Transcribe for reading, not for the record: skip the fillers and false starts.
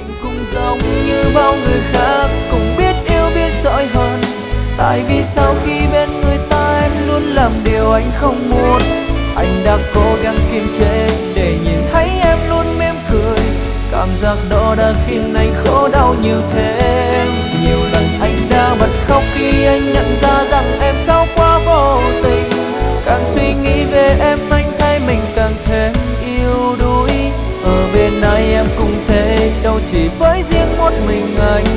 anh cũng giống như bao người khác, cũng biết yêu biết giỏi hơn. Tại vì sao khi bên người ta em luôn làm điều anh không muốn. Anh đã cố gắng kiềm chế để nhìn thấy em luôn mỉm cười. Cảm giác đó đã khiến anh khổ đau nhiều thêm. Nhiều lần anh đã bật khóc khi anh nhận ra rằng em sao quá vô tình. Càng suy nghĩ về em anh thấy mình càng thêm yêu đuối. Ở bên ai em cũng thế, đâu chỉ với riêng một mình anh.